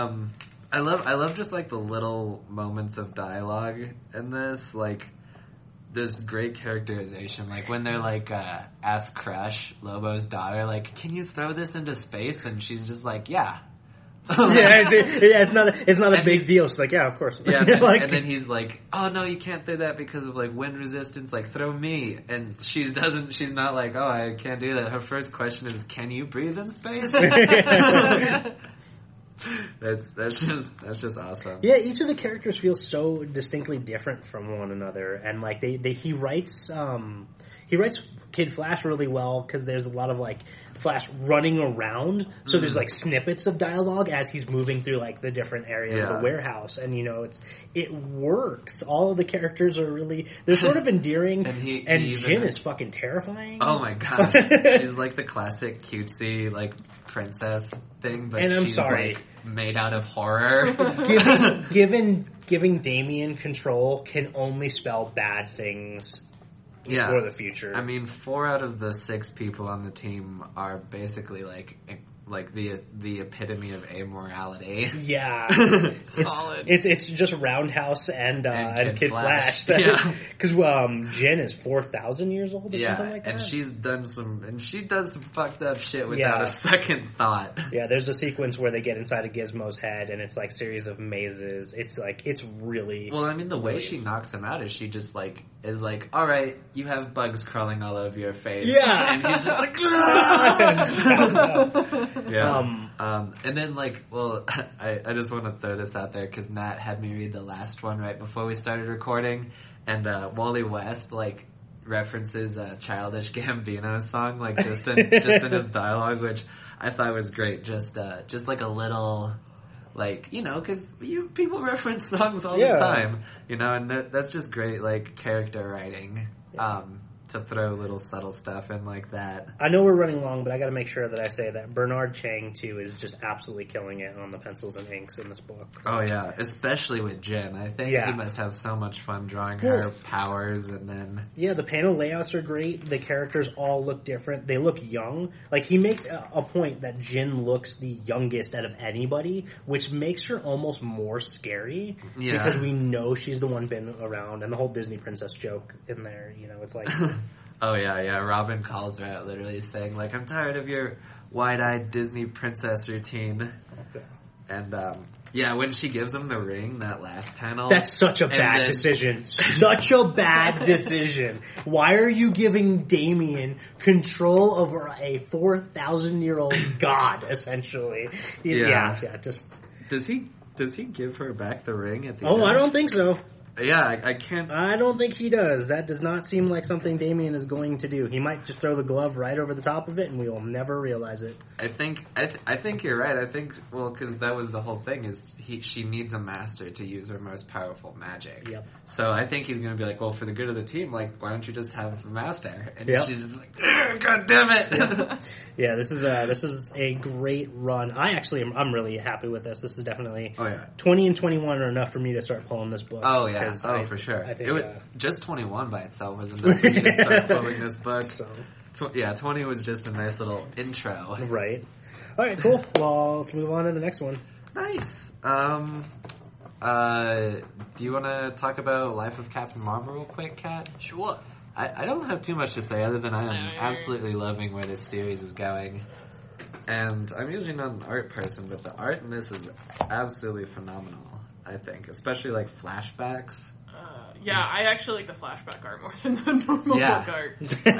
I love just like the little moments of dialogue in this, like this great characterization. Like when they're like, ask Crush, Lobo's daughter, like, can you throw this into space? And she's just like, yeah. It's not a big deal. She's like, yeah, of course. Yeah, like, and then he's like, oh no, you can't throw that because of like wind resistance, like throw me. And she's not like, oh, I can't do that. Her first question is, can you breathe in space? That's just awesome. Yeah, each of the characters feels so distinctly different from one another, and like he writes Kid Flash really well because there's a lot of like Flash running around, so there's like snippets of dialogue as he's moving through like the different areas of the warehouse, and you know it works. All of the characters are they're sort of endearing, and Jin is fucking terrifying. Oh my gosh, she's like the classic cutesy like princess thing, but and I'm she's sorry. like made out of horror. Giving Damien control can only spell bad things for the future. I mean, 4 out of the 6 people on the team are basically like the epitome of amorality. Yeah, Solid. It's just Roundhouse and Kid Flash. Yeah, because Jin is 4,000 years old or something like that. and she does some fucked up shit without a second thought. Yeah, there's a sequence where they get inside of Gizmo's head, and it's like series of mazes. It's really well. I mean, the way she knocks him out is she just like is like, all right, you have bugs crawling all over your face. Yeah, and he's just like. Yeah. And then like, well, I just want to throw this out there because Nat had me read the last one right before we started recording, and Wally West like references a Childish Gambino song like just in his dialogue, which I thought was great. Just like a little. Like, you know, because people reference songs all the time, you know, and that's just great, like, character writing. throw little subtle stuff in like that. I know we're running long, but I got to make sure that I say that Bernard Chang too is just absolutely killing it on the pencils and inks in this book. Oh yeah, especially with Jin. I think he must have so much fun drawing her powers, and then the panel layouts are great. The characters all look different. They look young. Like he makes a point that Jin looks the youngest out of anybody, which makes her almost more scary because we know she's the one been around, and the whole Disney princess joke in there. You know, it's like. Oh yeah. Robin calls her out, literally saying like, "I'm tired of your wide-eyed Disney princess routine." And when she gives him the ring, that last panel, that's such a bad decision. Such a bad decision. Why are you giving Damien control over a 4,000-year-old god? Essentially, just does he give her back the ring at the end? Oh, I don't think so. Yeah, I can't. I don't think he does. That does not seem like something Damien is going to do. He might just throw the glove right over the top of it, and we will never realize it. I think you're right. I think because that was the whole thing is she needs a master to use her most powerful magic. Yep. So I think he's going to be like, well, for the good of the team, like, why don't you just have a master? And she's just like, God damn it. Yeah, this is a great run. I'm really happy with this. This is definitely 20 and 21 are enough for me to start pulling this book. Oh yeah, for sure. I think just 21 by itself was enough for me to start pulling this book. So. 20 was just a nice little intro. Right. All right, cool. Well, let's move on to the next one. Nice. Do you want to talk about Life of Captain Marvel real quick, Kat? Sure. I don't have too much to say other than I am absolutely loving where this series is going. And I'm usually not an art person, but the art in this is absolutely phenomenal, I think. Especially like flashbacks. I actually like the flashback art more than the normal book art.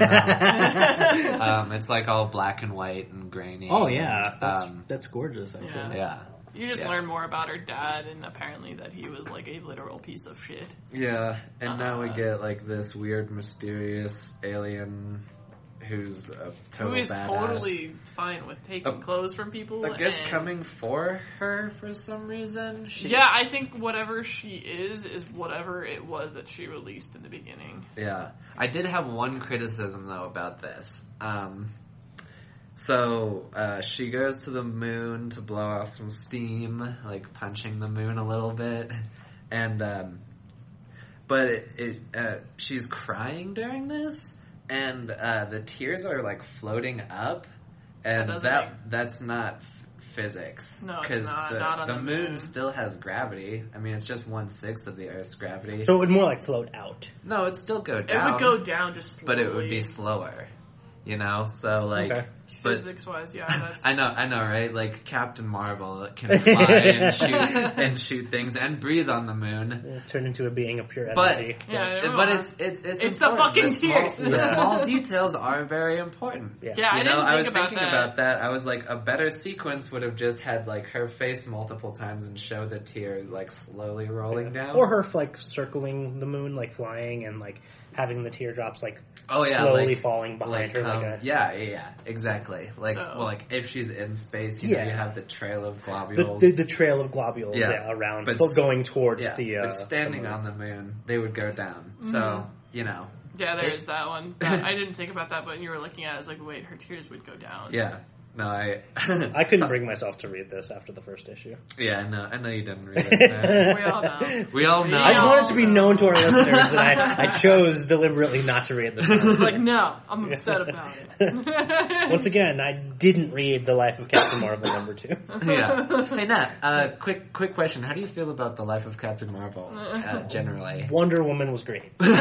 It's like all black and white and grainy. Oh yeah, that's gorgeous actually. Yeah. You just learn more about her dad, and apparently that he was like a literal piece of shit. Yeah, and now we get like this weird, mysterious alien who's a total who is badass. Totally fine with taking clothes from people. I guess coming for her for some reason. I think whatever she is whatever it was that she released in the beginning. Yeah, I did have one criticism though about this. So she goes to the moon to blow off some steam, like punching the moon a little bit, and but she's crying during this, and the tears are like floating up, and that's not physics. No, it's not the moon still has gravity. I mean, it's just 1/6 of the Earth's gravity, so it would more like float out. No, it'd still go down. It would go down just slowly. But it would be slower. You know, so like, physics-wise, that's... I know, right? Like Captain Marvel can fly and shoot things and breathe on the moon, turn into a being of pure energy. But it's the fucking tears. The small details are very important. I was thinking about that. I was like, a better sequence would have just had like her face multiple times and show the tear like slowly rolling down, or her like circling the moon, like flying and like having the teardrops like slowly falling behind her. Exactly. Like, like if she's in space, you know, you have the trail of globules. The trail of globules around, but going towards the. But standing on the moon, they would go down. Mm-hmm. So you know. Yeah, there is that one. I didn't think about that, but when you were looking at it, I was like, wait, her tears would go down. Yeah. No, I couldn't bring myself to read this after the first issue. Yeah, I know you didn't read it. We all know. I just want it to be known to our listeners that I chose deliberately not to read this. I was like, no, I'm upset about it. Once again, I didn't read The Life of Captain Marvel #2. Yeah. Hey, Nat, quick question. How do you feel about The Life of Captain Marvel, generally? Wonder Woman was great. Was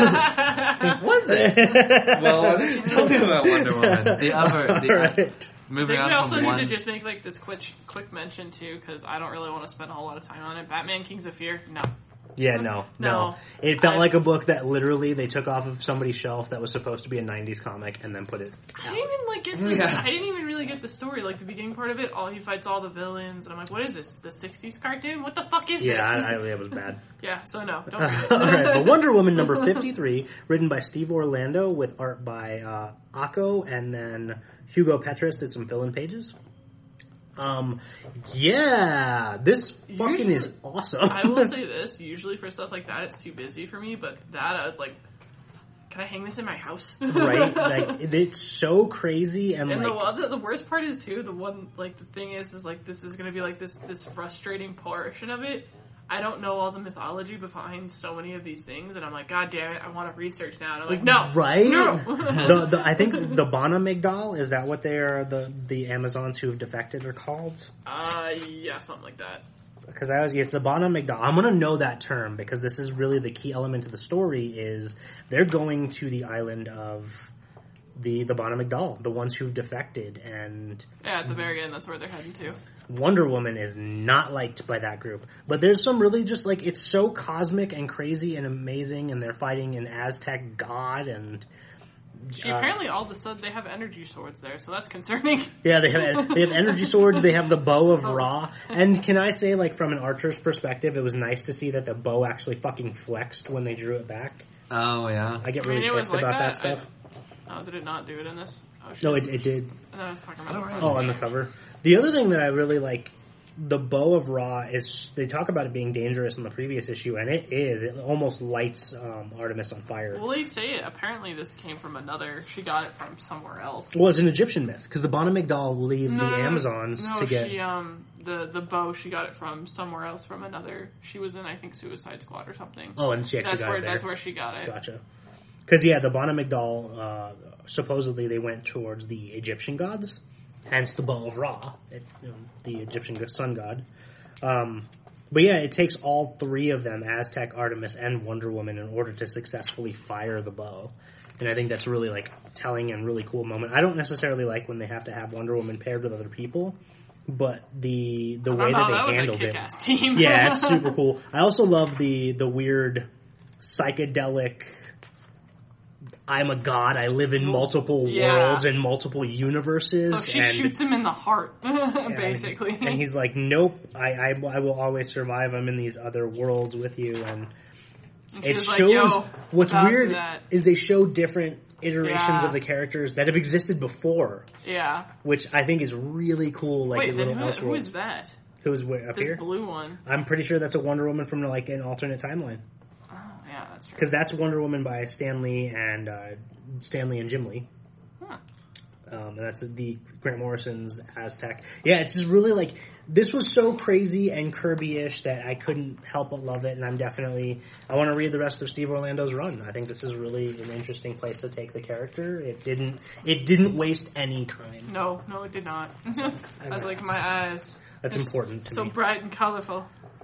it? Well, why don't you tell me about Wonder Woman? Moving on we also from need to just make like this quick mention too, because I don't really want to spend a whole lot of time on it. Batman: Kings of Fear, no. Yeah, no. It felt like a book that literally they took off of somebody's shelf that was supposed to be a 90s comic and then put it out. I didn't even really get the story. Like the beginning part of it, he fights all the villains, and I'm like, what is this? The 60s cartoon? What the fuck is this? Yeah, it was bad. Yeah, so no, don't read it. Alright, but Wonder Woman #53, written by Steve Orlando with art by Akko, and then Hugo Petras did some fill-in pages. This fucking is awesome. I will say this, usually for stuff like that, it's too busy for me, but that, I was like, can I hang this in my house? Right? Like, it's so crazy, and the worst part is, too, the thing is this is gonna be, like, this frustrating portion of it. I don't know all the mythology behind so many of these things, and I'm like, God damn it, I want to research now. And I'm like, no! Right? No! I think the Bana Migdal, is that what they are, the Amazons who have defected are called? Yeah, something like that. Because the Bana Migdal. I'm going to know that term, because this is really the key element of the story, is they're going to the island of the Bana Migdal, the ones who've defected, and... Yeah, at the very end, that's where they're heading to. Wonder Woman is not liked by that group. But there's some really just, like, it's so cosmic and crazy and amazing, and they're fighting an Aztec god, and... apparently all of a sudden they have energy swords there, so that's concerning. Yeah, they have energy swords, they have the bow of Ra, and can I say, like, from an archer's perspective, it was nice to see that the bow actually fucking flexed when they drew it back. Oh, yeah. I get really pissed about that stuff. Did it not do it in this? Oh, no, it did. I was talking about on the cover. The other thing that I really like, the bow of Ra, is they talk about it being dangerous in the previous issue, and it is. It almost lights Artemis on fire. Well, they say it. Apparently this came from she got it from somewhere else. Well, it's an Egyptian myth, because the Bana Migdal leave the Amazons to get... the bow, she got it from somewhere else, from another... She was in, I think, Suicide Squad or something. Oh, and she actually got it there. That's where she got it. Gotcha. Because, yeah, the Bana Migdal, supposedly they went towards the Egyptian gods, hence the bow of Ra, the Egyptian sun god. But yeah, it takes all three of them, Aztec, Artemis, and Wonder Woman, in order to successfully fire the bow. And I think that's really, like, telling and really cool moment. I don't necessarily like when they have to have Wonder Woman paired with other people, but the way that they handled it. Team. Yeah, it's super cool. I also love the weird psychedelic... I'm a god, I live in multiple worlds and multiple universes. So she shoots him in the heart, basically. And he's like, nope, I will always survive, I'm in these other worlds with you. And it shows, what's weird is they show different iterations of the characters that have existed before. Yeah. Which I think is really cool. Like, wait, then who is that? Who's up this here? This blue one. I'm pretty sure that's a Wonder Woman from, like, an alternate timeline. Yeah, that's true. Because that's Wonder Woman by Stan Lee and Jim Lee. Huh. And that's the Grant Morrison's Aztec. Yeah, it's just really like, this was so crazy and Kirby-ish that I couldn't help but love it, and I want to read the rest of Steve Orlando's run. I think this is really an interesting place to take the character. It didn't waste any time. No, it did not. I was like, my eyes. That's important to me. So bright and colorful.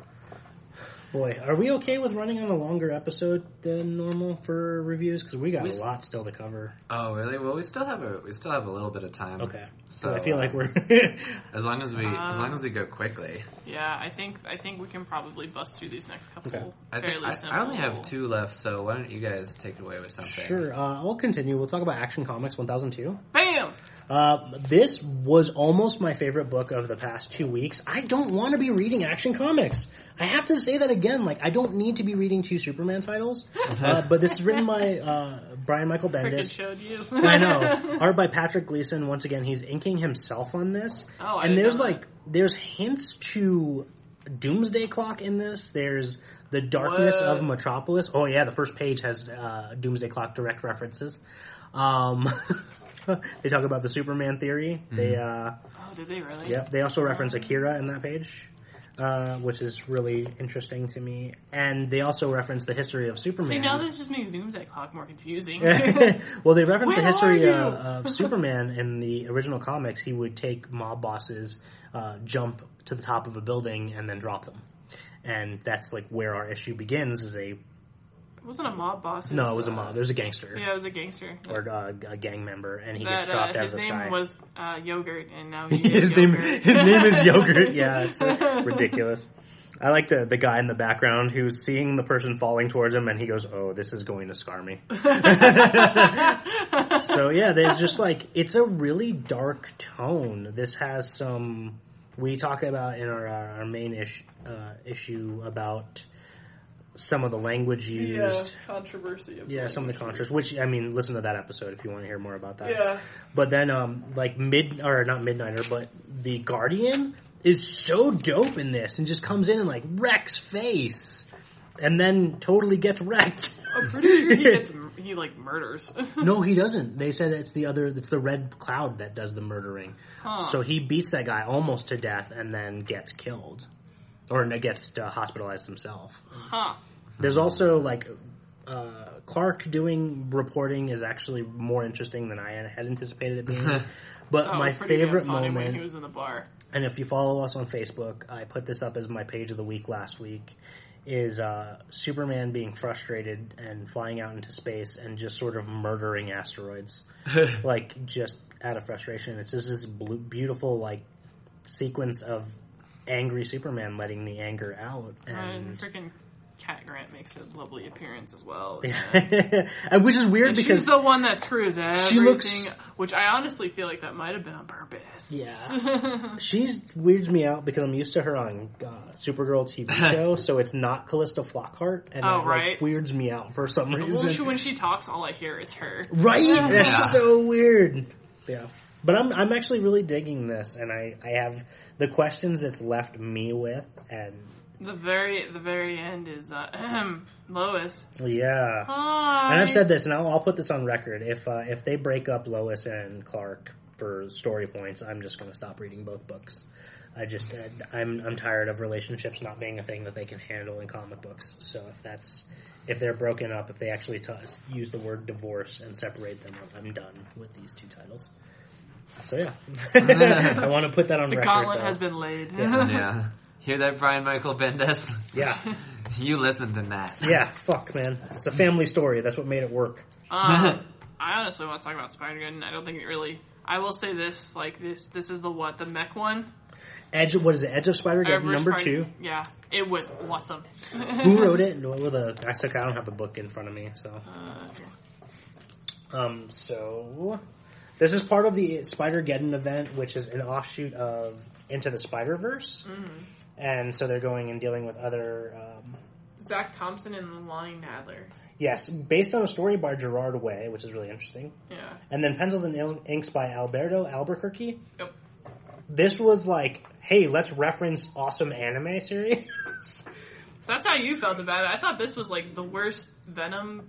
Boy, are we okay with running on a longer episode than normal for reviews? Because we got a lot still to cover. Oh, really? Well, we still have a little bit of time. Okay, so I feel like we're as long as we go quickly. Yeah, I think we can probably bust through these next couple. Okay. I only have 2 left, so why don't you guys take it away with something? Sure, I'll continue. We'll talk about Action Comics 1002. Bam! This was almost my favorite book of the past 2 weeks. I don't want to be reading Action Comics. I have to say that again. Like, I don't need to be reading 2 Superman titles. But this is written by Brian Michael Bendis. Showed you. I know. Art by Patrick Gleason. Once again, he's inking himself on this. Oh, and there's hints to Doomsday Clock in this. There's the darkness of Metropolis. Oh yeah, the first page has Doomsday Clock direct references. They talk about the Superman theory. Mm-hmm. Did they really? Yeah. They also reference Akira in that page, which is really interesting to me. And they also reference the history of Superman. See, now this just makes Doomsday Clock more confusing. Well, they reference the history of Superman in the original comics. He would take mob bosses, jump to the top of a building, and then drop them. And that's like where our issue begins. It wasn't a mob boss. No, it was a mob. It was a gangster. Yeah, it was a gangster. Or a gang member, and he gets dropped out of the sky. His name was Yogurt, and now he is Yogurt. His name is Yogurt. Yeah, it's ridiculous. I like the guy in the background who's seeing the person falling towards him, and he goes, "Oh, this is going to scar me." So yeah, there's just like, it's a really dark tone. This has some, we talk about in our main issue about some of the language used. Yeah, controversy. Some of the controversy. Which, I mean, listen to that episode if you want to hear more about that. Yeah. But then, like not Midnighter, but the Guardian is so dope in this, and just comes in and like wrecks face, and then totally gets wrecked. I'm pretty sure he murders. No, he doesn't. They said it's the Red Cloud that does the murdering. Huh. So he beats that guy almost to death and then gets killed. Or gets hospitalized himself. Huh. There's also, Clark doing reporting is actually more interesting than I had anticipated it being. But my favorite moment when he was in the bar. And if you follow us on Facebook, I put this up as my page of the week last week, is Superman being frustrated and flying out into space and just sort of murdering asteroids. Just out of frustration. It's just this beautiful, sequence of angry Superman letting the anger out. And freaking Cat Grant makes a lovely appearance as well. And which is weird because she's the one that screws everything, which I honestly feel like that might have been on purpose. Yeah. She weirds me out because I'm used to her on Supergirl TV show, so it's not Calista Flockhart, and it weirds me out for some reason. Well, when she talks, all I hear is her. Right? That's so weird. Yeah. But I'm actually really digging this, and I have the questions it's left me with, and the very end is Lois. Yeah. Hi. And I've said this, and I'll put this on record. If they break up Lois and Clark for story points, I'm just going to stop reading both books. I'm tired of relationships not being a thing that they can handle in comic books. So if they're broken up, if they actually use the word divorce and separate them, I'm done with these two titles. So yeah, I want to put that on record. The gauntlet has been laid. Yeah. Hear that, Brian Michael Bendis? Yeah. You listen to Nat. Yeah, fuck, man. It's a family story. That's what made it work. I honestly want to talk about Spider-Man. I don't think it really... I will say this, this is the mech one? Edge of Spider-Man number 2? Yeah, it was awesome. Who wrote it? I don't have the book in front of me, so... So... This is part of the Spider-Geddon event, which is an offshoot of Into the Spider-Verse. Mm-hmm. And so they're going and dealing with other... Zach Thompson and Lonnie Nadler. Yes, based on a story by Gerard Way, which is really interesting. Yeah. And then pencils and inks by Alberto Albuquerque. Yep. This was hey, let's reference awesome anime series. So that's how you felt about it. I thought this was the worst Venom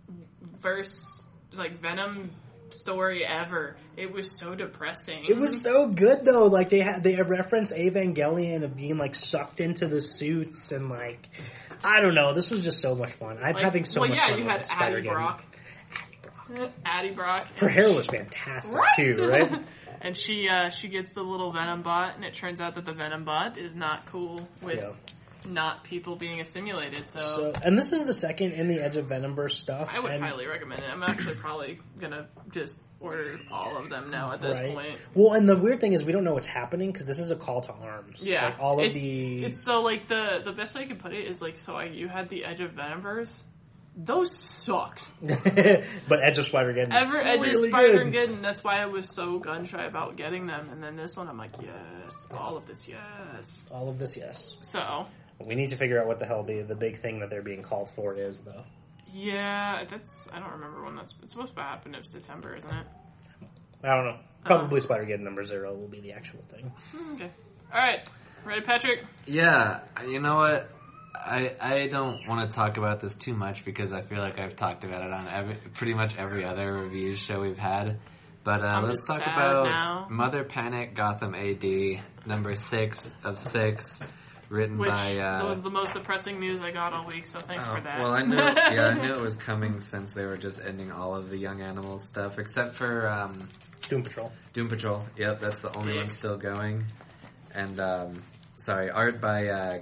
story ever. It was so depressing. It was so good though. They reference Evangelion of being sucked into the suits and I don't know. This was just so much fun. I'm having so much fun. You had Addie Brock. Addie Brock. Her hair was fantastic too, right? And she gets the little Venom bot, and it turns out that the Venom bot is not cool with not people being assimilated. So, and this is the second in the Edge of Venomverse stuff. I would highly recommend it. I'm actually probably gonna just order all of them now at this point. Well, and the weird thing is we don't know what's happening because this is a call to arms. Yeah, it's so the best way I can put it is you had the Edge of Venomverse. Those sucked. But Edge of Spider-Geddon Edge of Spider-Geddon, that's why I was so gun-shy about getting them. And then this one, I'm yes. All of this, yes. All of this, yes. So. We need to figure out what the hell the big thing that they're being called for is, though. Yeah, I don't remember when it's supposed to happen in September, isn't it? I don't know. Probably Spider-Geddon number 0 will be the actual thing. Okay. Alright. Ready, Patrick? Yeah. You know what? I don't want to talk about this too much because I feel like I've talked about it on pretty much every other reviews show we've had. But let's talk about Mother Panic Gotham AD, number 6 of 6, written by... That was the most depressing news I got all week, so thanks for that. Well, I knew it was coming since they were just ending all of the Young Animals stuff, except for... Doom Patrol. Doom Patrol, yep, that's the only one still going. And, art by...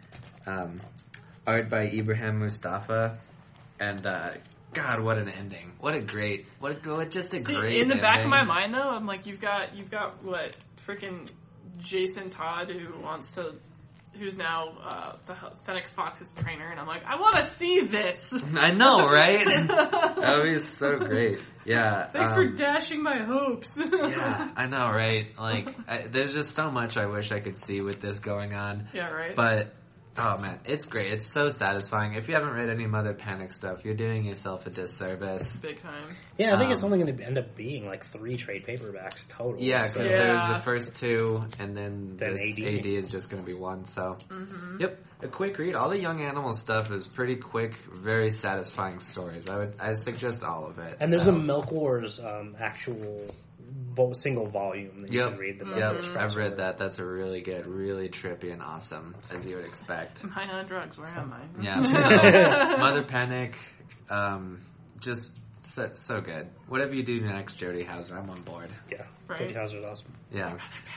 art by Ibrahim Mustafa, and God, what an ending! What a great, great. In the back of my mind, though, I'm you've got what freaking Jason Todd who's now the Fennec Fox's trainer, and I'm I want to see this. I know, right? That would be so great. Yeah. Thanks for dashing my hopes. Yeah, I know, right? There's just so much I wish I could see with this going on. Yeah, right. But Oh man, it's great. It's so satisfying. If you haven't read any Mother Panic stuff, you're doing yourself a disservice. Big time. Yeah, I think it's only going to end up being like 3 trade paperbacks total. Yeah, because there's the first 2, and then this AD is just going to be 1. So, Yep, a quick read. All the Young Animal stuff is pretty quick, very satisfying stories. I suggest all of it. And there's a Milk Wars actual single volume that you can read. I've read that. That's a really good, really trippy and awesome, as you would expect. Am I on drugs? Where am I? Yeah. So, Mother Panic, just so good. Whatever you do next, Jody Houser, I'm on board. Yeah, right? Jody Houser's awesome. Yeah.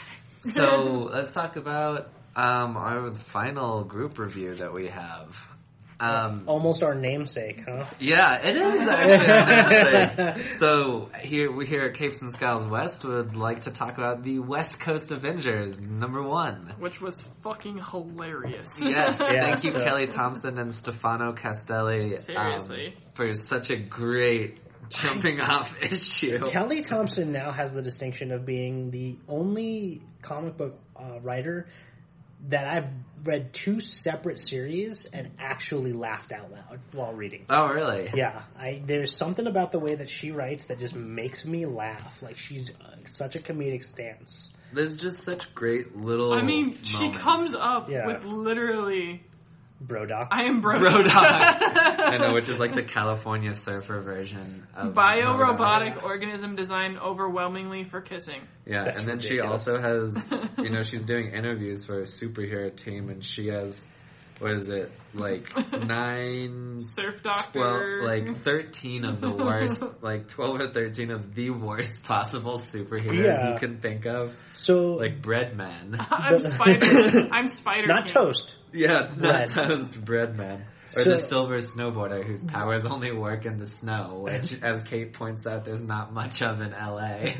So let's talk about our final group review that we have. Almost our namesake, huh? Yeah, it is actually our namesake. So we here at Capes and Scowls West would like to talk about the West Coast Avengers #1, which was fucking hilarious. Yes, thank you, Kelly Thompson and Stefano Castelli. Seriously, for such a great jumping off issue. Kelly Thompson now has the distinction of being the only comic book writer that I've read 2 separate series and actually laughed out loud while reading. Oh, really? Yeah. There's something about the way that she writes that just makes me laugh. Like, she's such a comedic stance. There's just such great little she comes up with literally... Brodock. I am Brodock. I know, which is like the California Surfer version of bio-robotic organism designed overwhelmingly for kissing. Yeah, and then ridiculous. She also has, she's doing interviews for a superhero team, and she has, what is it, like 9... Surf Doctor. 12, like 13 of the worst, like 12 or 13 of the worst possible superheroes you can think of. So, like Breadman. I'm Spider. Not King. Toast. Yeah, not Toast, Breadman. Or the Silver Snowboarder, whose powers only work in the snow, which, as Kate points out, there's not much of in LA.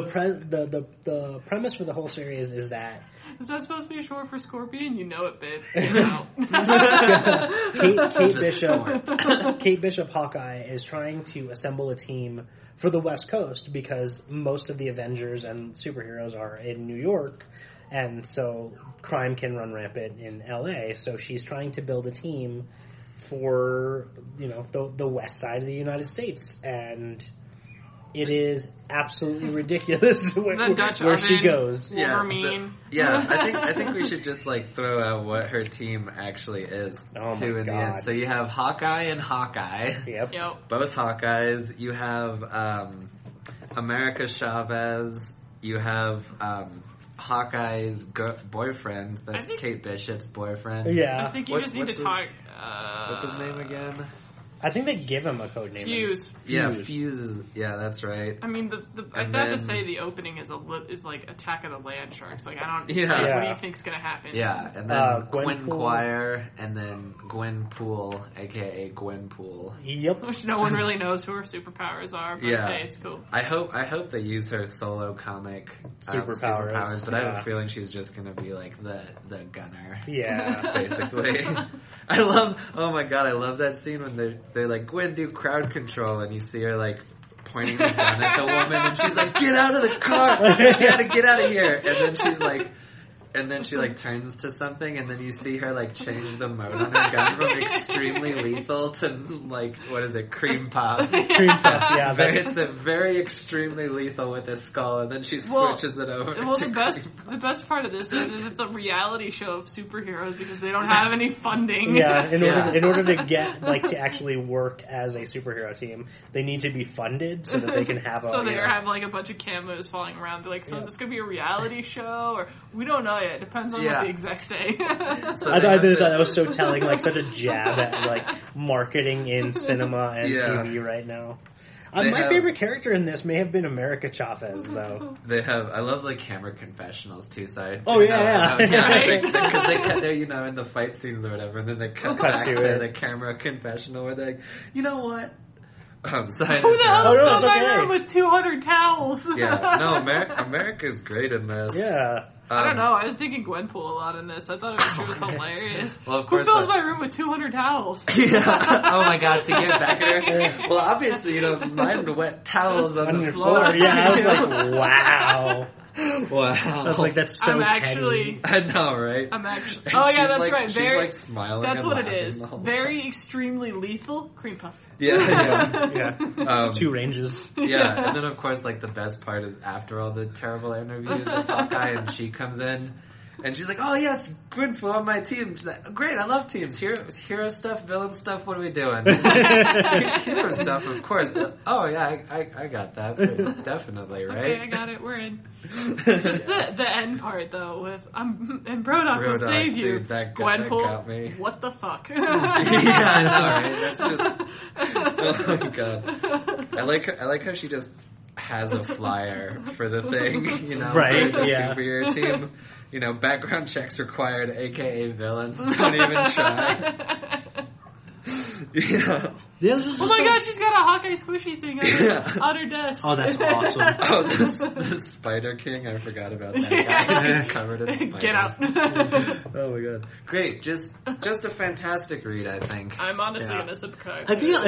The premise for the whole series is that... Is that supposed to be short for Scorpion? You know it, babe. Kate Bishop Hawkeye is trying to assemble a team for the West Coast because most of the Avengers and superheroes are in New York, and so crime can run rampant in LA. So she's trying to build a team for the west side of the United States, and it is absolutely ridiculous where she goes. Wolverine. I think we should just throw out what her team actually is too in the end. So you have Hawkeye and Hawkeye. Yep. Both Hawkeyes. You have America Chavez. You have Hawkeye's boyfriend. That's Kate Bishop's boyfriend. Yeah. I think you just need to talk. What's his name again? I think they give him a code name. Fuse. Yeah, Fuse is... Yeah, that's right. I mean, I'd have to say the opening is like Attack of the Land Sharks. Like, I don't... Yeah. What do you think's gonna happen? Yeah, and then Gwen Quire, and then Gwen Poole, a.k.a. Gwenpool. Yep. Which no one really knows who her superpowers are, but hey, it's cool. I hope they use her solo comic superpowers, but I have a feeling she's just gonna be like the gunner. Yeah. Basically. I love that scene when they're like, Gwen, do crowd control, and you see her pointing the gun at the woman, and she's like, get out of the car! You gotta get out of here! And then she turns to something, and then you see her change the mode on her gun from extremely lethal to what is it, cream pop? Cream pop, yeah. It's a very extremely lethal with a skull, and then she switches it over. Well, the best part of this is it's a reality show of superheroes because they don't have any funding. Yeah, in order to get to actually work as a superhero team, they need to be funded so that they can have have a bunch of cameos falling around. They're like, so is this gonna be a reality show, or we don't know. It depends on what the execs say. So I thought that was so telling, such a jab at marketing in cinema and TV right now. My favorite character in this may have been America Chavez, though. I love camera confessionals too. So Because they cut there, in the fight scenes or whatever, and then they cut back to the camera confessional where they're like, you know what? Who the hell filled my room with 200 towels? America's great in this. Yeah. I don't know. I was digging Gwenpool a lot in this. I thought she was hilarious. Well, of course, who fills my room with 200 towels? Oh my god, to get back at her. Well, obviously you don't mind wet towels on the floor. Yeah, I was like, wow. Wow. I was like, that's so I'm actually. petty. I know, right? I'm actually. And Oh yeah, she's that's like, right. She's Very. like smiling. That's and what it laughing is. the whole Very time. extremely lethal cream puff. Yeah. Yeah. 2 ranges. Yeah, and then of course, like the best part is after all the terrible interviews of Hawkeye, and she comes in, and she's like, "Oh yes, Gwenpool on my team. She's like, great, I love teams. Hero stuff, villain stuff. What are we doing? Hero stuff, of course. Oh yeah, I got that definitely, right? Okay, I got it. We're in. Just the end part though, with and Brodok will save you. Dude, that got Gwenpool, me. what the fuck? Yeah, I know, right? That's just. Oh my god, I like how she just has a flyer for the thing, Right? For the Yeah. superhero team. Background checks required, aka villains. Don't even try. Yeah. Oh my god, she's got a Hawkeye squishy thing on her desk. Oh, that's awesome. Oh, the Spider King. I forgot about that guy. He's covered in spiders. Get out. Oh my god. Great. Just a fantastic read, I think. I'm honestly Yeah. gonna subscribe. I